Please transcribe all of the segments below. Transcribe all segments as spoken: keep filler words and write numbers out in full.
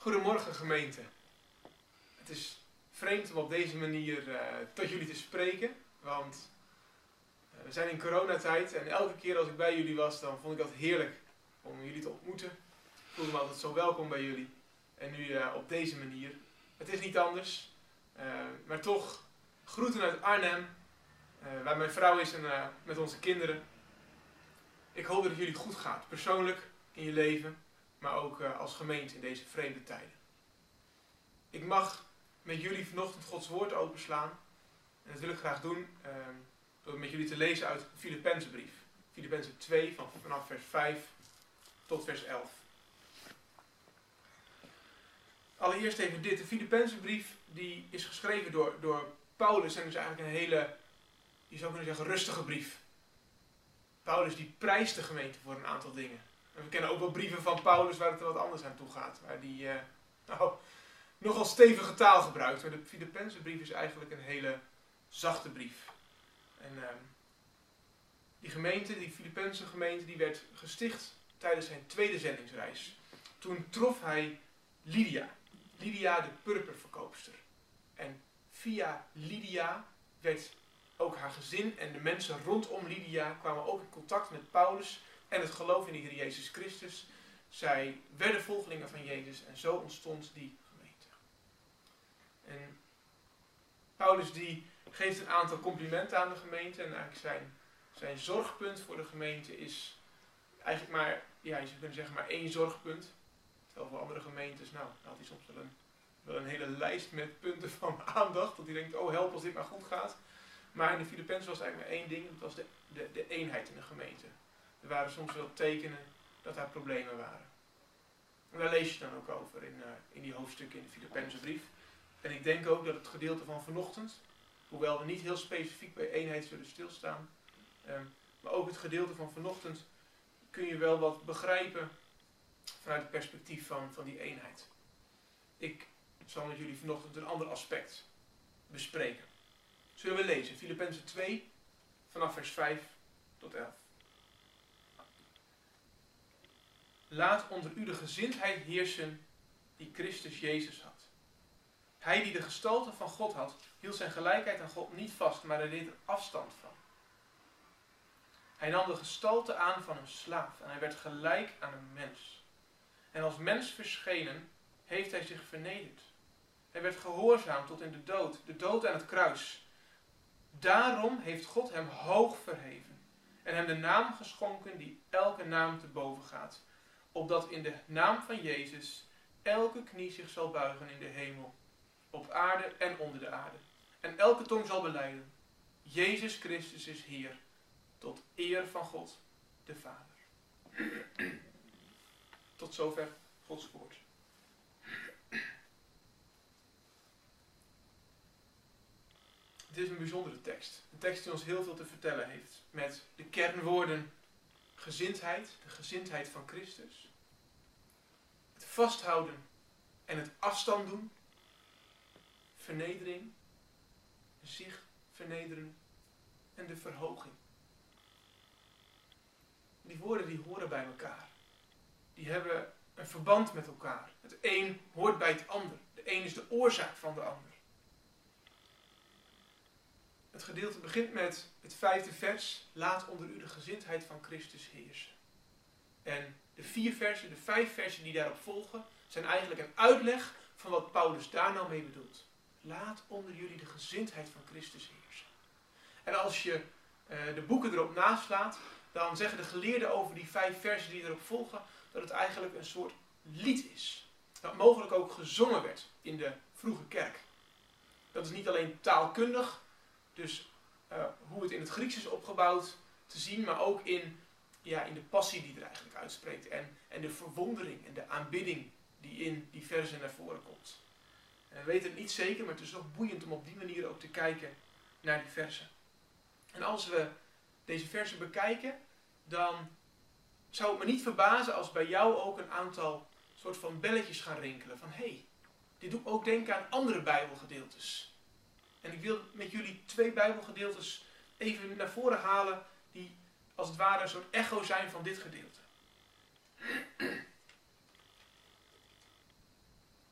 Goedemorgen gemeente. Het is vreemd om op deze manier uh, tot jullie te spreken, want uh, we zijn in coronatijd en elke keer als ik bij jullie was, dan vond ik dat heerlijk om jullie te ontmoeten. Ik voelde me altijd zo welkom bij jullie. En nu uh, op deze manier. Het is niet anders, uh, maar toch groeten uit Arnhem, uh, waar mijn vrouw is en uh, met onze kinderen. Ik hoop dat het jullie goed gaat, persoonlijk in je leven, maar ook uh, als gemeente in deze vreemde tijden. Ik mag met jullie vanochtend Gods woord openslaan. En dat wil ik graag doen uh, door met jullie te lezen uit de Filippenzenbrief. Filippenzen twee, van, vanaf vers vijf tot vers elf. Allereerst even dit. De Filippenzenbrief die is geschreven door, door Paulus en is eigenlijk een hele, je zou kunnen zeggen, rustige brief. Paulus die prijst de gemeente voor een aantal dingen. En we kennen ook wel brieven van Paulus waar het er wat anders aan toe gaat. Waar die uh, nou, nogal stevige taal gebruikt. Maar de Filippenzenbrief is eigenlijk een hele zachte brief. En uh, die gemeente, die Filippense gemeente, die werd gesticht tijdens zijn tweede zendingsreis. Toen trof hij Lydia. Lydia de purperverkoopster. En via Lydia werd ook haar gezin en de mensen rondom Lydia kwamen ook in contact met Paulus en het geloof in de Heer Jezus Christus. Zij werden volgelingen van Jezus en zo ontstond die gemeente. En Paulus die geeft een aantal complimenten aan de gemeente en eigenlijk zijn, zijn zorgpunt voor de gemeente is eigenlijk maar, ja, je zou kunnen zeggen maar één zorgpunt. Terwijl voor andere gemeentes, nou, had hij soms wel een, wel een hele lijst met punten van aandacht. Dat hij denkt, oh help als dit maar goed gaat. Maar in de Filippenzen was eigenlijk maar één ding, dat was de, de, de eenheid in de gemeente. Er waren soms wel tekenen dat daar problemen waren. En daar lees je dan ook over in, uh, in die hoofdstukken in de Filippenzenbrief. En ik denk ook dat het gedeelte van vanochtend, hoewel we niet heel specifiek bij eenheid zullen stilstaan, um, maar ook het gedeelte van vanochtend kun je wel wat begrijpen vanuit het perspectief van, van die eenheid. Ik zal met jullie vanochtend een ander aspect bespreken. Zullen we lezen? Filippenzen twee, vanaf vers vijf tot elf. Laat onder u de gezindheid heersen die Christus Jezus had. Hij die de gestalte van God had, hield zijn gelijkheid aan God niet vast, maar hij deed er afstand van. Hij nam de gestalte aan van een slaaf en hij werd gelijk aan een mens. En als mens verschenen, heeft hij zich vernederd. Hij werd gehoorzaam tot in de dood, de dood aan het kruis. Daarom heeft God hem hoog verheven en hem de naam geschonken die elke naam te boven gaat. Opdat in de naam van Jezus elke knie zich zal buigen in de hemel, op aarde en onder de aarde. En elke tong zal belijden. Jezus Christus is Heer, tot eer van God de Vader. Tot zover Gods woord. Dit is een bijzondere tekst. Een tekst die ons heel veel te vertellen heeft. Met de kernwoorden gezindheid, de gezindheid van Christus. Het vasthouden en het afstand doen. Vernedering. Zich vernederen. En de verhoging. Die woorden die horen bij elkaar. Die hebben een verband met elkaar. Het een hoort bij het ander. De een is de oorzaak van de ander. Het gedeelte begint met het vijfde vers. Laat onder u de gezindheid van Christus heersen. En de vier versen, de vijf versen die daarop volgen, zijn eigenlijk een uitleg van wat Paulus daar nou mee bedoelt. Laat onder jullie de gezindheid van Christus heersen. En als je uh, de boeken erop naslaat, dan zeggen de geleerden over die vijf versen die erop volgen, dat het eigenlijk een soort lied is. Dat mogelijk ook gezongen werd in de vroege kerk. Dat is niet alleen taalkundig, dus uh, hoe het in het Grieks is opgebouwd te zien, maar ook in, ja, in de passie die er eigenlijk uitspreekt. En, en de verwondering en de aanbidding die in die versen naar voren komt. En we weten het niet zeker, maar het is toch boeiend om op die manier ook te kijken naar die versen. En als we deze versen bekijken, dan zou het me niet verbazen als bij jou ook een aantal soort van belletjes gaan rinkelen. Van hé, hey, dit doet me ook denken aan andere Bijbelgedeeltes. En ik wil met jullie twee Bijbelgedeeltes even naar voren halen die als het ware een soort echo zijn van dit gedeelte.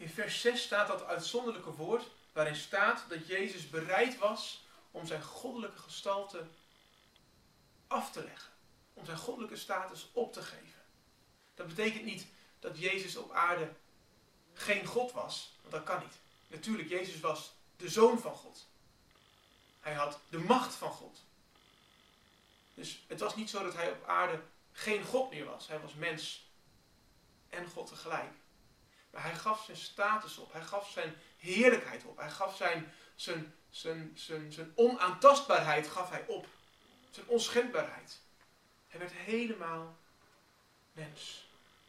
In vers zes staat dat uitzonderlijke woord waarin staat dat Jezus bereid was om zijn goddelijke gestalte af te leggen. Om zijn goddelijke status op te geven. Dat betekent niet dat Jezus op aarde geen God was, want dat kan niet. Natuurlijk, Jezus was de Zoon van God. Hij had de macht van God. Dus het was niet zo dat hij op aarde geen God meer was. Hij was mens en God tegelijk. Maar hij gaf zijn status op. Hij gaf zijn heerlijkheid op. Hij gaf zijn, zijn, zijn, zijn, zijn onaantastbaarheid gaf hij op. Zijn onschendbaarheid. Hij werd helemaal mens.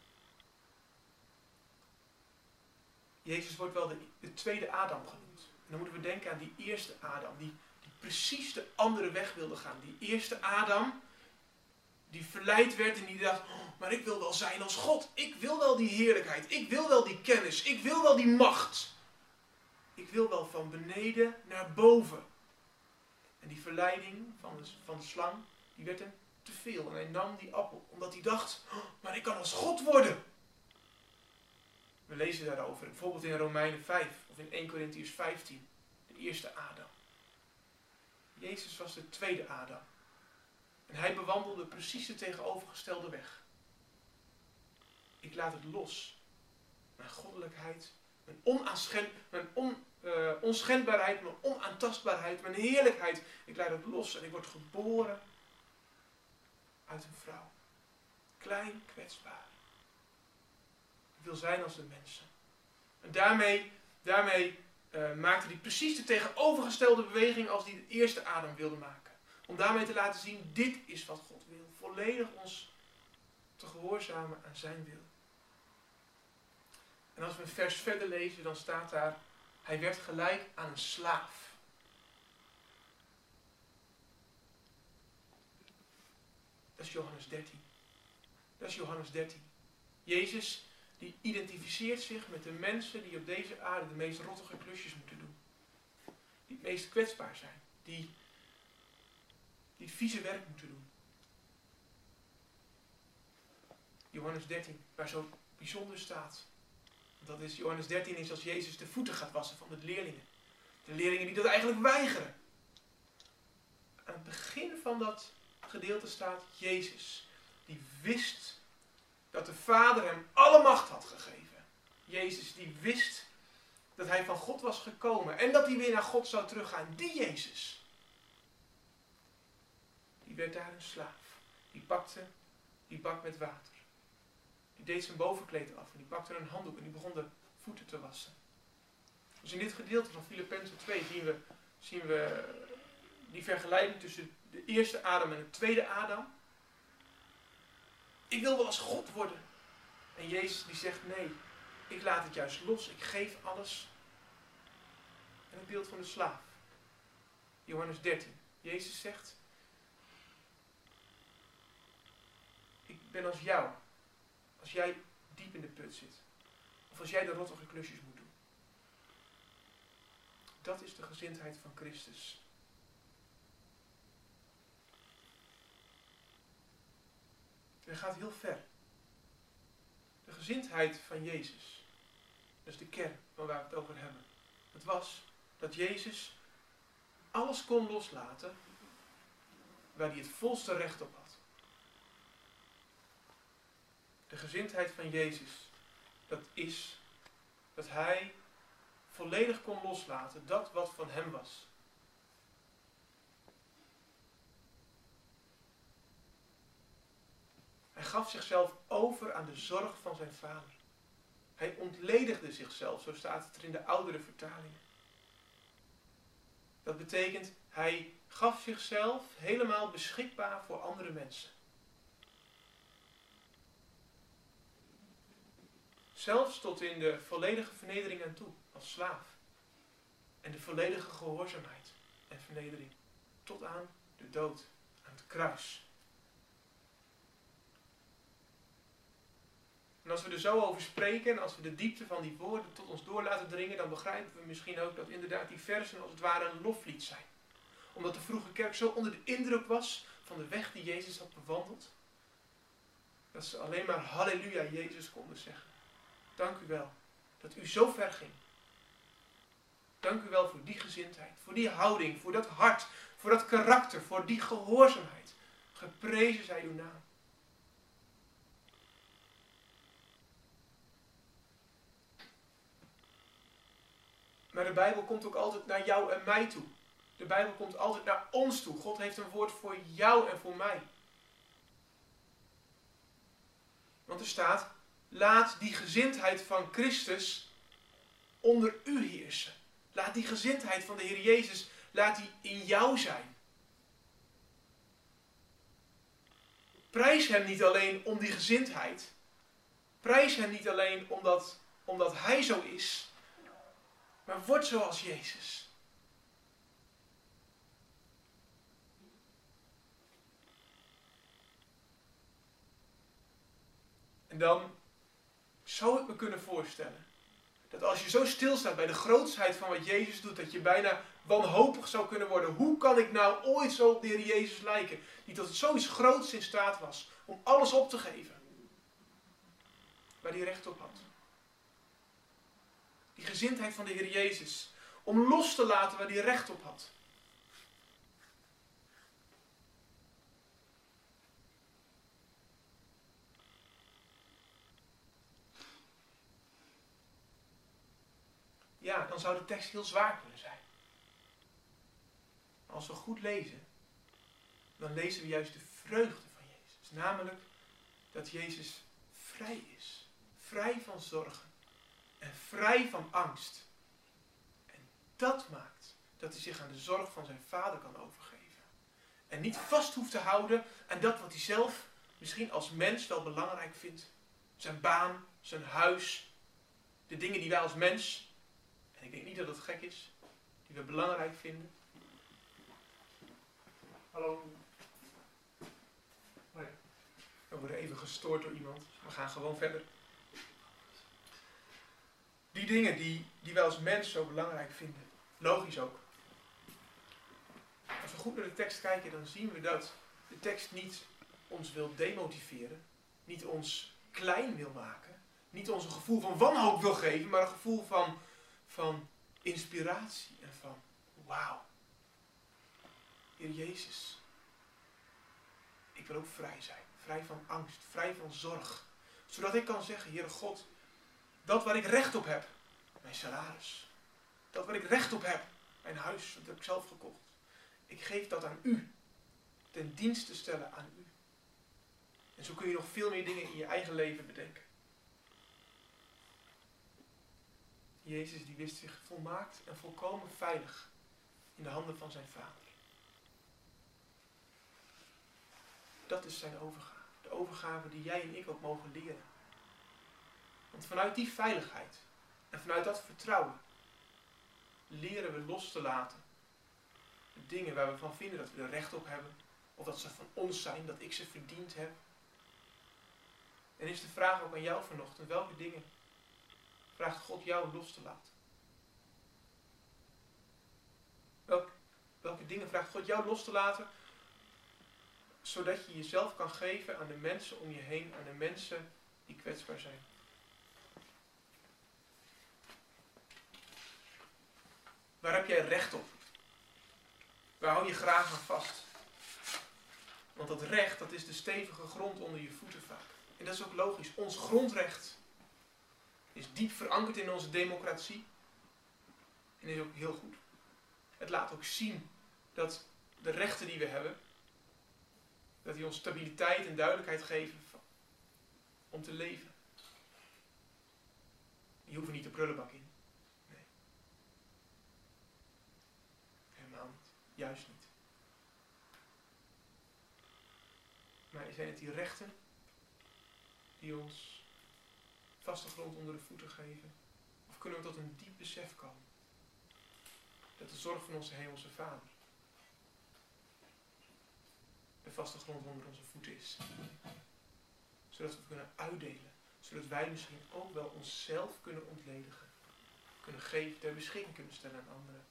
Jezus wordt wel de, de tweede Adam genoemd. En dan moeten we denken aan die eerste Adam. Die, die precies de andere weg wilde gaan. Die eerste Adam. Die verleid werd en die dacht, oh, maar ik wil wel zijn als God. Ik wil wel die heerlijkheid. Ik wil wel die kennis. Ik wil wel die macht. Ik wil wel van beneden naar boven. En die verleiding van de, van de slang, die werd hem te veel. En hij nam die appel, omdat hij dacht, oh, maar ik kan als God worden. We lezen daarover, bijvoorbeeld in Romeinen vijf of in eerste Korintiërs vijftien. De eerste Adam. Jezus was de tweede Adam. En hij bewandelde precies de tegenovergestelde weg. Ik laat het los. Mijn goddelijkheid, mijn, onaanschen, mijn on, uh, onschendbaarheid, mijn onaantastbaarheid, mijn heerlijkheid. Ik laat het los en ik word geboren uit een vrouw. Klein, kwetsbaar. Ik wil zijn als de mensen. En daarmee, daarmee uh, maakte hij precies de tegenovergestelde beweging als die de eerste Adam wilde maken. Om daarmee te laten zien, dit is wat God wil. Volledig ons te gehoorzamen aan zijn wil. En als we een vers verder lezen, dan staat daar, hij werd gelijk aan een slaaf. Dat is Johannes dertien. Dat is Johannes dertien. Jezus, die identificeert zich met de mensen die op deze aarde de meest rottige klusjes moeten doen. Die het meest kwetsbaar zijn. Die, die het vieze werk moeten doen. Johannes dertien, waar zo bijzonder staat. Dat is Johannes dertien is als Jezus de voeten gaat wassen van de leerlingen. De leerlingen die dat eigenlijk weigeren. Aan het begin van dat gedeelte staat Jezus. Die wist dat de Vader hem alle macht had gegeven. Jezus die wist dat hij van God was gekomen. En dat hij weer naar God zou teruggaan. Die Jezus. Die werd daar een slaaf. Die pakte die bak met water. Die deed zijn bovenkleed af. En die pakte een handdoek en die begon de voeten te wassen. Dus in dit gedeelte van Filippenzen twee zien we, zien we die vergelijking tussen de eerste Adam en de tweede Adam. Ik wil wel als God worden. En Jezus die zegt nee, ik laat het juist los. Ik geef alles. En het beeld van de slaaf. Johannes dertien. Jezus zegt, ik ben als jou. Als jij diep in de put zit. Of als jij de rottige klusjes moet doen. Dat is de gezindheid van Christus. En gaat heel ver. De gezindheid van Jezus. Dat is de kern van waar we het over hebben. Het was dat Jezus alles kon loslaten waar hij het volste recht op had. De gezindheid van Jezus, dat is dat hij volledig kon loslaten dat wat van hem was. Hij gaf zichzelf over aan de zorg van zijn vader. Hij ontledigde zichzelf, zo staat het er in de oudere vertalingen. Dat betekent, hij gaf zichzelf helemaal beschikbaar voor andere mensen. Zelfs tot in de volledige vernedering aan toe, als slaaf. En de volledige gehoorzaamheid en vernedering. Tot aan de dood, aan het kruis. En als we er zo over spreken en als we de diepte van die woorden tot ons door laten dringen, dan begrijpen we misschien ook dat inderdaad die versen als het ware een loflied zijn. Omdat de vroege kerk zo onder de indruk was van de weg die Jezus had bewandeld, dat ze alleen maar halleluja Jezus konden zeggen. Dank u wel Dat u zo ver ging. Dank u wel voor die gezindheid, voor die houding, voor dat hart, voor dat karakter, voor die gehoorzaamheid. Geprezen zij uw naam. Maar de Bijbel komt ook altijd naar jou en mij toe. De Bijbel komt altijd naar ons toe. God heeft een woord voor jou en voor mij. Want er staat, laat die gezindheid van Christus onder u heersen. Laat die gezindheid van de Heer Jezus, laat die in jou zijn. Prijs hem niet alleen om die gezindheid. Prijs hem niet alleen omdat, omdat hij zo is. Maar word zoals Jezus. En dan zou ik me kunnen voorstellen dat als je zo stilstaat bij de grootsheid van wat Jezus doet, dat je bijna wanhopig zou kunnen worden. Hoe kan ik nou ooit zo op de Heer Jezus lijken? Die tot zoiets groots in staat was om alles op te geven. Waar hij recht op had. Die gezindheid van de Heer Jezus. Om los te laten waar hij recht op had. Ja, dan zou de tekst heel zwaar kunnen zijn. Als we goed lezen, dan lezen we juist de vreugde van Jezus. Namelijk dat Jezus vrij is. Vrij van zorgen. En vrij van angst. En dat maakt dat hij zich aan de zorg van zijn Vader kan overgeven. En niet vast hoeft te houden aan dat wat hij zelf misschien als mens wel belangrijk vindt. Zijn baan, zijn huis, de dingen die wij als mens, en ik denk niet dat het gek is, die we belangrijk vinden. Hallo. Oh ja. We worden even gestoord door iemand. We gaan gewoon verder. Die dingen die, die wij als mens zo belangrijk vinden. Logisch ook. Als we goed naar de tekst kijken, dan zien we dat de tekst niet ons wil demotiveren. Niet ons klein wil maken. Niet ons een gevoel van wanhoop wil geven, maar een gevoel van, van inspiratie. En van, wauw. Heer Jezus. Ik wil ook vrij zijn. Vrij van angst. Vrij van zorg. Zodat ik kan zeggen, Heere God, dat waar ik recht op heb, mijn salaris. Dat waar ik recht op heb, mijn huis, dat heb ik zelf gekocht. Ik geef dat aan u. Ten dienste stellen aan u. En zo kun je nog veel meer dingen in je eigen leven bedenken. Jezus die wist zich volmaakt en volkomen veilig in de handen van zijn Vader. Dat is zijn overgave. De overgave die jij en ik ook mogen leren. Want vanuit die veiligheid en vanuit dat vertrouwen leren we los te laten. De dingen waar we van vinden dat we er recht op hebben. Of dat ze van ons zijn, dat ik ze verdiend heb. En is de vraag ook aan jou vanochtend, welke dingen vraagt God jou los te laten? Welke, welke dingen vraagt God jou los te laten, zodat je jezelf kan geven aan de mensen om je heen, aan de mensen die kwetsbaar zijn? Waar heb jij recht op? Waar hou je graag aan vast? Want dat recht, dat is de stevige grond onder je voeten vaak. En dat is ook logisch. Ons grondrecht is diep verankerd in onze democratie. En is ook heel goed. Het laat ook zien dat de rechten die we hebben, dat die ons stabiliteit en duidelijkheid geven om te leven. Die hoeven niet de prullenbak in. Nee. Helemaal niet. Juist niet. Maar zijn het die rechten die ons vaste grond onder de voeten geven? Of kunnen we tot een diep besef komen dat de zorg van onze hemelse Vader de vaste grond onder onze voeten is? Zodat we kunnen uitdelen. Zodat wij misschien ook wel onszelf kunnen ontledigen. Kunnen geven, ter beschikking kunnen stellen aan anderen.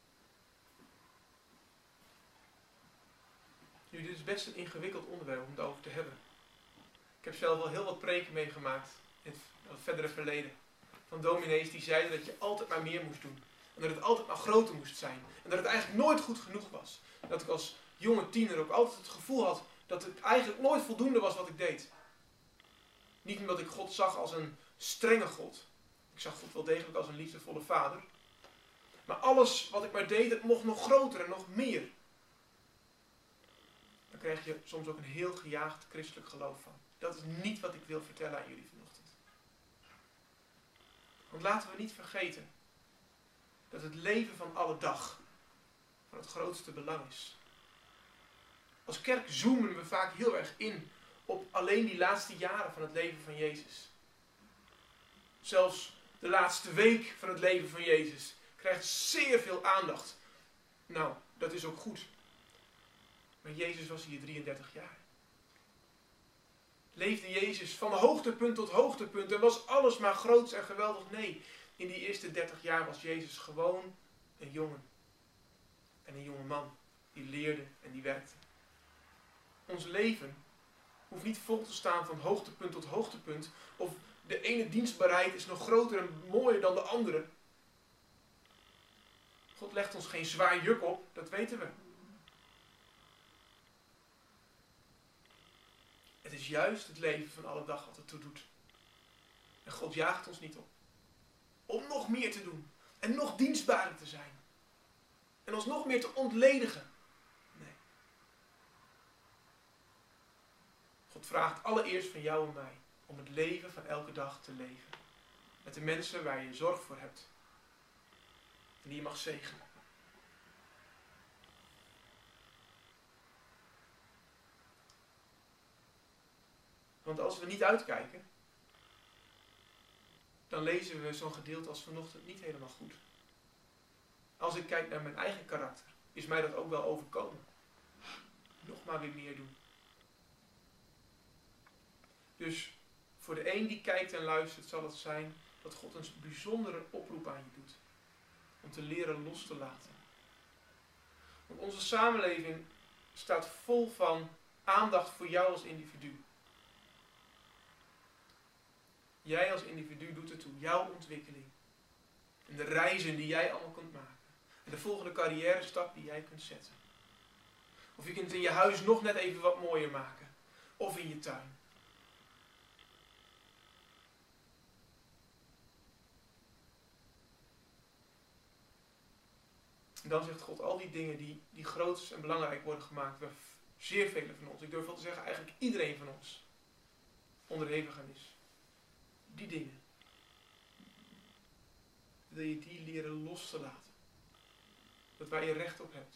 Nu, dit is best een ingewikkeld onderwerp om het over te hebben. Ik heb zelf wel heel wat preken meegemaakt in het verdere verleden. van dominees die zeiden dat je altijd maar meer moest doen. En dat het altijd maar groter moest zijn. En dat het eigenlijk nooit goed genoeg was. Dat ik als jonge tiener ook altijd het gevoel had dat het eigenlijk nooit voldoende was wat ik deed. Niet omdat ik God zag als een strenge God. Ik zag God wel degelijk als een liefdevolle vader. Maar alles wat ik maar deed, het mocht nog groter en nog meer. Dan krijg je soms ook een heel gejaagd christelijk geloof van. Dat is niet wat ik wil vertellen aan jullie vanochtend. Want laten we niet vergeten dat het leven van alle dag van het grootste belang is. Als kerk zoomen we vaak heel erg in op alleen die laatste jaren van het leven van Jezus. Zelfs de laatste week van het leven van Jezus krijgt zeer veel aandacht. Nou, dat is ook goed. Maar Jezus was hier drieëndertig jaar. Leefde Jezus van hoogtepunt tot hoogtepunt en was alles maar groots en geweldig? Nee, in die eerste dertig jaar was Jezus gewoon een jongen. En een jonge man die leerde en die werkte. Ons leven hoeft niet vol te staan van hoogtepunt tot hoogtepunt. Of de ene dienstbaarheid is nog groter en mooier dan de andere. God legt ons geen zwaar juk op, dat weten we. Het is juist het leven van alle dag wat ertoe doet. En God jaagt ons niet op. Om nog meer te doen. En nog dienstbaarder te zijn. En ons nog meer te ontledigen. Nee. God vraagt allereerst van jou en mij om het leven van elke dag te leven. Met de mensen waar je zorg voor hebt. En die je mag zegenen. Want als we niet uitkijken, dan lezen we zo'n gedeelte als vanochtend niet helemaal goed. Als ik kijk naar mijn eigen karakter, is mij dat ook wel overkomen. Nog maar weer meer doen. Dus voor de een die kijkt en luistert zal het zijn dat God een bijzondere oproep aan je doet. Om te leren los te laten. Want onze samenleving staat vol van aandacht voor jou als individu. Jij als individu doet ertoe. Jouw ontwikkeling. En de reizen die jij allemaal kunt maken. En de volgende carrière stap die jij kunt zetten. Of je kunt in je huis nog net even wat mooier maken. Of in je tuin. En dan zegt God, al die dingen die, die groot en belangrijk worden gemaakt, waar zeer velen van ons, ik durf wel te zeggen eigenlijk iedereen van ons, onderhevig aan is. Die dingen. Wil je die leren los te laten. Dat waar je recht op hebt.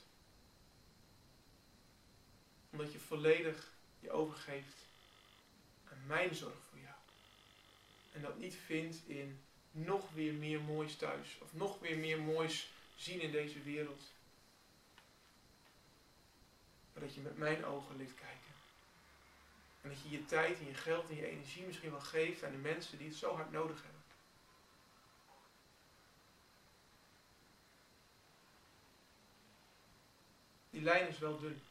Omdat je volledig je overgeeft aan mijn zorg voor jou. En dat niet vindt in nog weer meer moois thuis. Of nog weer meer moois zien in deze wereld. Maar dat je met mijn ogen leert kijken. En dat je je tijd en je geld en je energie misschien wel geeft aan de mensen die het zo hard nodig hebben. Die lijn is wel dun.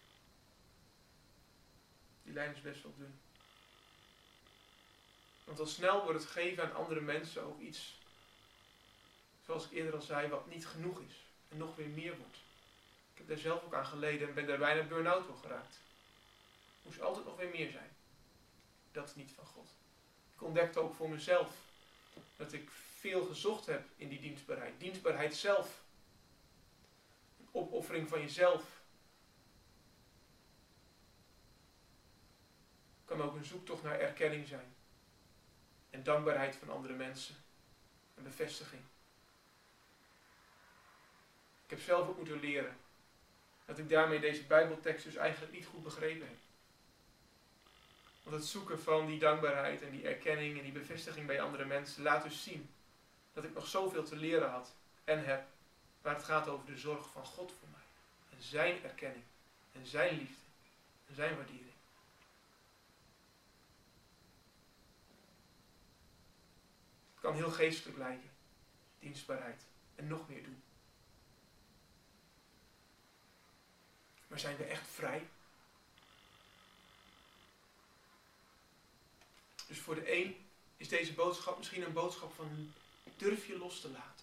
Die lijn is best wel dun. Want al snel wordt het geven aan andere mensen ook iets, zoals ik eerder al zei, wat niet genoeg is. En nog weer meer wordt. Ik heb daar zelf ook aan geleden en ben daar bijna burn-out door geraakt. Moest altijd nog weer meer zijn. Dat is niet van God. Ik ontdekte ook voor mezelf dat ik veel gezocht heb in die dienstbaarheid. Dienstbaarheid zelf. Een opoffering van jezelf. Kan ook een zoektocht naar erkenning zijn. En dankbaarheid van andere mensen. En bevestiging. Ik heb zelf ook moeten leren dat ik daarmee deze Bijbeltekst dus eigenlijk niet goed begrepen heb. Want het zoeken van die dankbaarheid en die erkenning en die bevestiging bij andere mensen laat dus zien dat ik nog zoveel te leren had en heb waar het gaat over de zorg van God voor mij. En zijn erkenning en zijn liefde en zijn waardering. Het kan heel geestelijk lijken, dienstbaarheid en nog meer doen. Maar zijn we echt vrij? Dus voor de een is deze boodschap misschien een boodschap van durf je los te laten.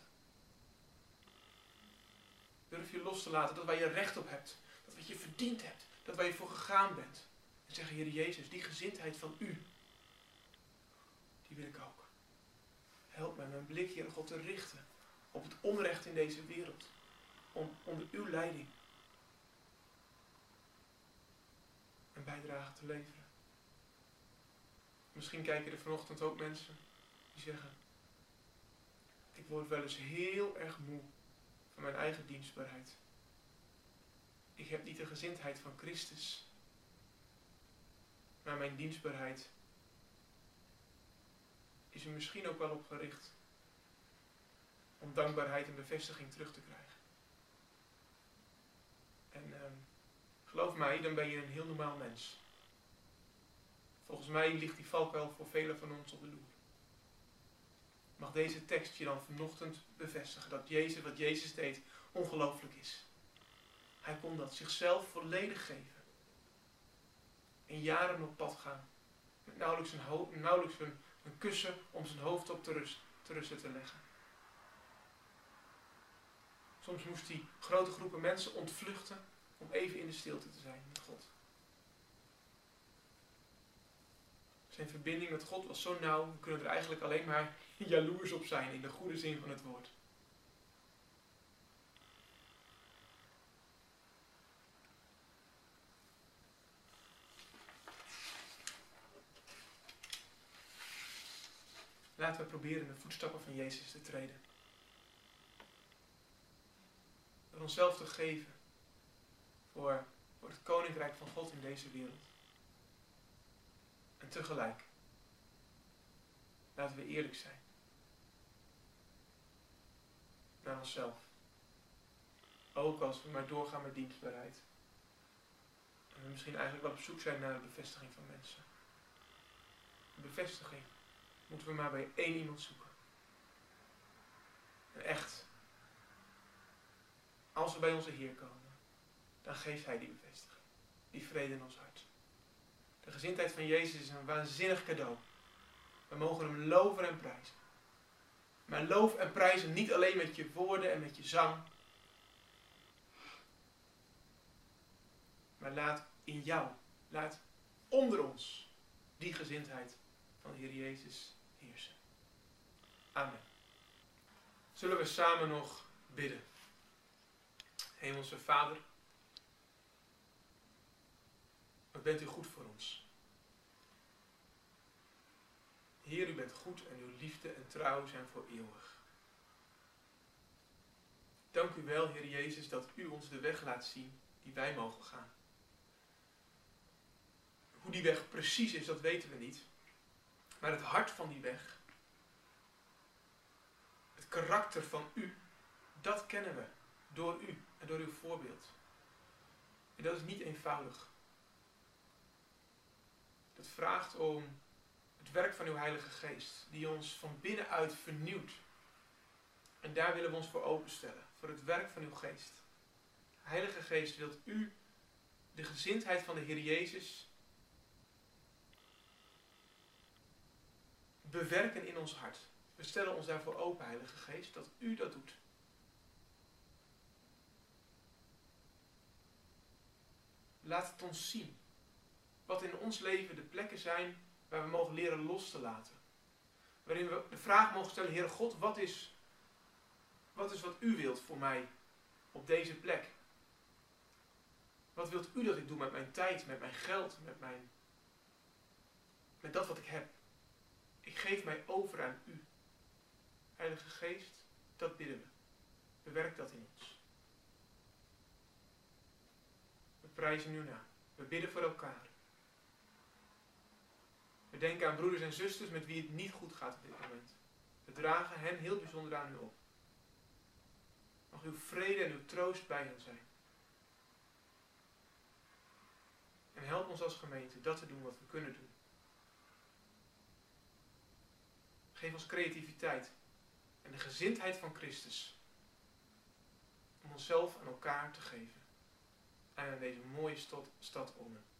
Durf je los te laten dat waar je recht op hebt. Dat wat je verdiend hebt. Dat waar je voor gegaan bent. En zeggen, Heer Jezus, die gezindheid van u, die wil ik ook. Help mij mijn blik, Heer God, te richten op het onrecht in deze wereld. Om, onder uw leiding een bijdrage te leveren. Misschien kijken er vanochtend ook mensen die zeggen, ik word wel eens heel erg moe van mijn eigen dienstbaarheid. Ik heb niet de gezindheid van Christus. Maar mijn dienstbaarheid is er misschien ook wel op gericht om dankbaarheid en bevestiging terug te krijgen. En uh, geloof mij, dan ben je een heel normaal mens. Volgens mij ligt die valkuil voor velen van ons op de loer. Mag deze tekst je dan vanochtend bevestigen dat Jezus, wat Jezus deed, ongelooflijk is. Hij kon dat zichzelf volledig geven. En jaren op pad gaan. Met nauwelijks een, ho- nauwelijks een, een kussen om zijn hoofd op te, rust, te rusten te leggen. Soms moest hij grote groepen mensen ontvluchten om even in de stilte te zijn met God. Zijn verbinding met God was zo nauw, we kunnen er eigenlijk alleen maar jaloers op zijn in de goede zin van het woord. Laten we proberen in de voetstappen van Jezus te treden. Door onszelf te geven voor, voor het koninkrijk van God in deze wereld. En tegelijk, laten we eerlijk zijn. Naar onszelf. Ook als we maar doorgaan met dienstbaarheid. En we misschien eigenlijk wel op zoek zijn naar de bevestiging van mensen. De bevestiging moeten we maar bij één iemand zoeken. En echt, als we bij onze Heer komen, dan geeft Hij die bevestiging. Die vrede in ons hart. De gezindheid van Jezus is een waanzinnig cadeau. We mogen hem loven en prijzen. Maar loof en prijzen niet alleen met je woorden en met je zang. Maar laat in jou, laat onder ons die gezindheid van de Heer Jezus heersen. Amen. Zullen we samen nog bidden? Hemelse Vader, wat bent u goed voor ons. Heer, u bent goed en uw liefde en trouw zijn voor eeuwig. Dank u wel, Heer Jezus, dat u ons de weg laat zien die wij mogen gaan. Hoe die weg precies is, dat weten we niet. Maar het hart van die weg, het karakter van u, dat kennen we door u en door uw voorbeeld. En dat is niet eenvoudig. Dat vraagt om het werk van uw Heilige Geest, die ons van binnenuit vernieuwt. En daar willen we ons voor openstellen, voor het werk van uw Geest. Heilige Geest, wilt u de gezindheid van de Heer Jezus bewerken in ons hart. We stellen ons daarvoor open, Heilige Geest, dat u dat doet. Laat het ons zien wat in ons leven de plekken zijn waar we mogen leren los te laten. Waarin we de vraag mogen stellen, Heere God, wat is, wat is wat u wilt voor mij op deze plek? Wat wilt u dat ik doe met mijn tijd, met mijn geld, met, mijn, met dat wat ik heb? Ik geef mij over aan u. Heilige Geest, dat bidden we. Bewerk dat in ons. We prijzen u na. We bidden voor elkaar. We denken aan broeders en zusters met wie het niet goed gaat op dit moment. We dragen hen heel bijzonder aan u op. Mag uw vrede en uw troost bij hen zijn. En help ons als gemeente dat te doen wat we kunnen doen. Geef ons creativiteit en de gezindheid van Christus. Om onszelf aan elkaar te geven. En aan deze mooie stad, stad Ommen.